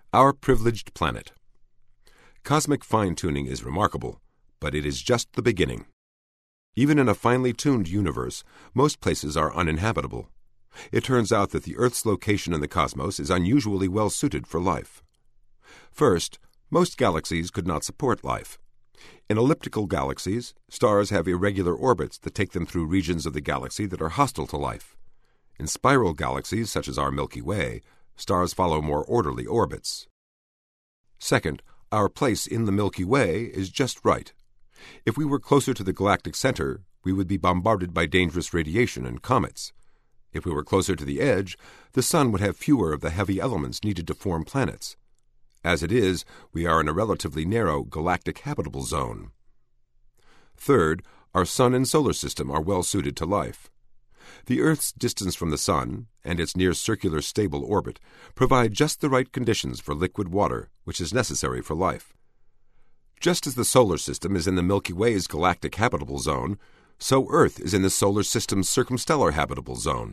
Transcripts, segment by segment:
Our Privileged Planet. Cosmic fine-tuning is remarkable, but it is just the beginning. Even in a finely tuned universe, most places are uninhabitable. It turns out that the Earth's location in the cosmos is unusually well suited for life. First, most galaxies could not support life. In elliptical galaxies, stars have irregular orbits that take them through regions of the galaxy that are hostile to life. In spiral galaxies, such as our Milky Way, stars follow more orderly orbits. Second, our place in the Milky Way is just right. If we were closer to the galactic center, we would be bombarded by dangerous radiation and comets. If we were closer to the edge, the sun would have fewer of the heavy elements needed to form planets. As it is, we are in a relatively narrow galactic habitable zone. Third, our sun and solar system are well suited to life. The Earth's distance from the sun and its near-circular stable orbit provide just the right conditions for liquid water, which is necessary for life. Just as the solar system is in the Milky Way's galactic habitable zone, so Earth is in the solar system's circumstellar habitable zone.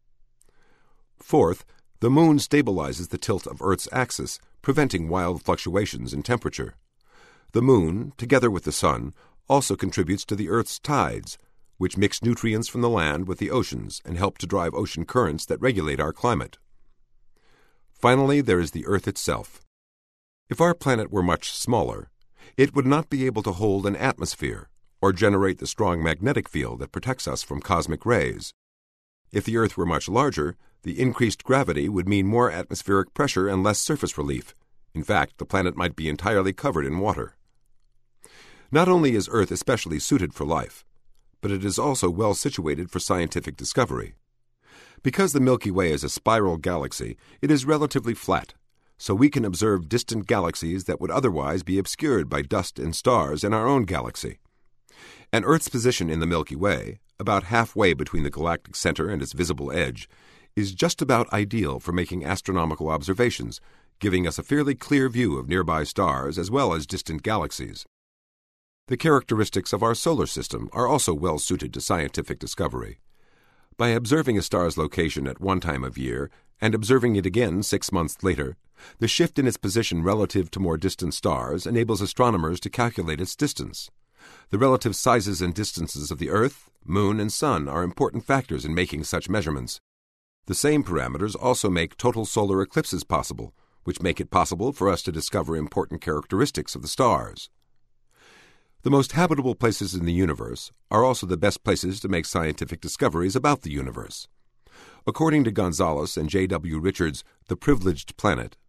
Fourth, the moon stabilizes the tilt of Earth's axis, preventing wild fluctuations in temperature. The moon, together with the sun, also contributes to the Earth's tides, which mix nutrients from the land with the oceans and help to drive ocean currents that regulate our climate. Finally, there is the Earth itself. If our planet were much smaller, it would not be able to hold an atmosphere or generate the strong magnetic field that protects us from cosmic rays. If the Earth were much larger, the increased gravity would mean more atmospheric pressure and less surface relief. In fact, the planet might be entirely covered in water. Not only is Earth especially suited for life, but it is also well situated for scientific discovery. Because the Milky Way is a spiral galaxy, it is relatively flat, so we can observe distant galaxies that would otherwise be obscured by dust and stars in our own galaxy. And Earth's position in the Milky Way, about halfway between the galactic center and its visible edge, is just about ideal for making astronomical observations, giving us a fairly clear view of nearby stars as well as distant galaxies. The characteristics of our solar system are also well suited to scientific discovery. By observing a star's location at one time of year and observing it again 6 months later, the shift in its position relative to more distant stars enables astronomers to calculate its distance. The relative sizes and distances of the Earth, Moon, and Sun are important factors in making such measurements. The same parameters also make total solar eclipses possible, which make it possible for us to discover important characteristics of the stars. The most habitable places in the universe are also the best places to make scientific discoveries about the universe. According to Gonzalez and J.W. Richards' The Privileged Planet,